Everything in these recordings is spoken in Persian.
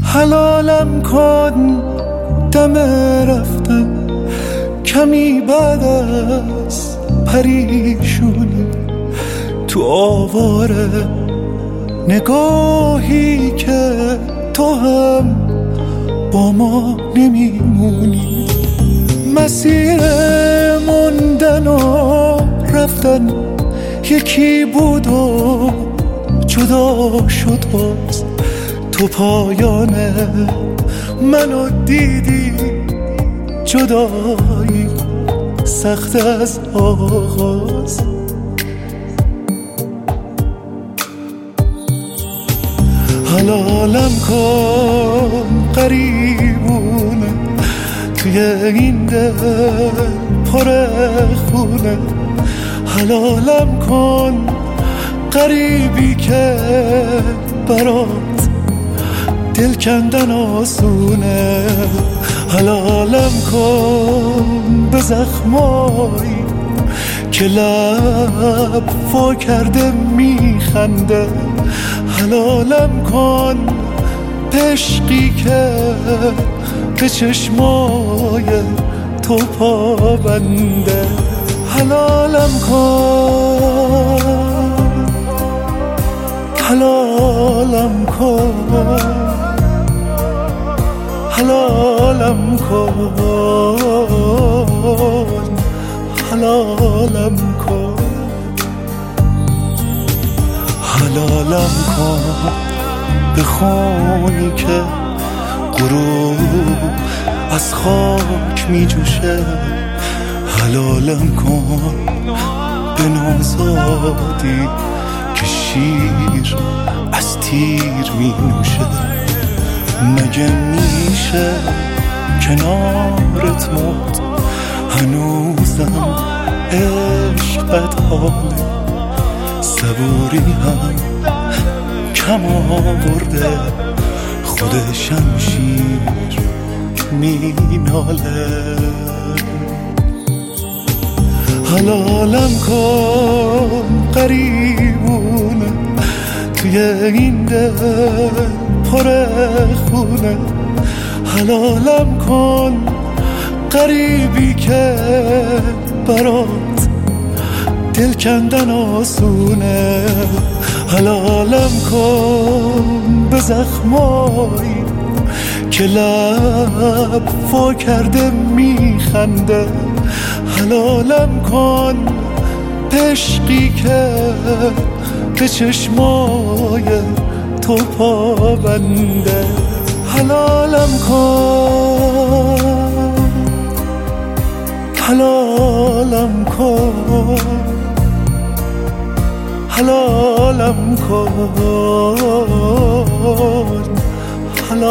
حلالم کن دم رفتن کمی بعد از پریشونی، تو آواره نگاهی که تو هم با ما نمیمونی. مسیر موندن و رفتن یکی بود و جدا شد باز، تو پایان منو دیدی، جدایی سخت از آغاز. حلالم کن قریبونه توی این دل پر خونه، حلالم کن قریبی که برات دل کندن آسونه. حلالم کن به زخمایی که لب وا کرده میخنده، حلالم کن عشقی که به چشمای تو پابنده. حلالم کن، حلالم کن، حلالم کن، حلالم کن، حلالم کن به خونی که غروب از خاک می جوشه، حلالم کن به نوزادی که شیر از تیر می نوشه. مگه میشه کنارت مرد هنوزم عشق بدحاله، صبوری هم کم آورده خود شمشیر می ناله. حلالم کن قریبونه توی این دل پر خونه، حلالم کن قریبی که برات دل کندن آسونه. حلالم کن به زخمایی که لب وا کرده میخنده، حلالم کن عشقی که به چشمای تو پابنده. حلالم کن، حلالم کن، حلالم کن،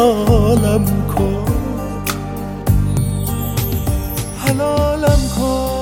حلالم کن، حلالم کن.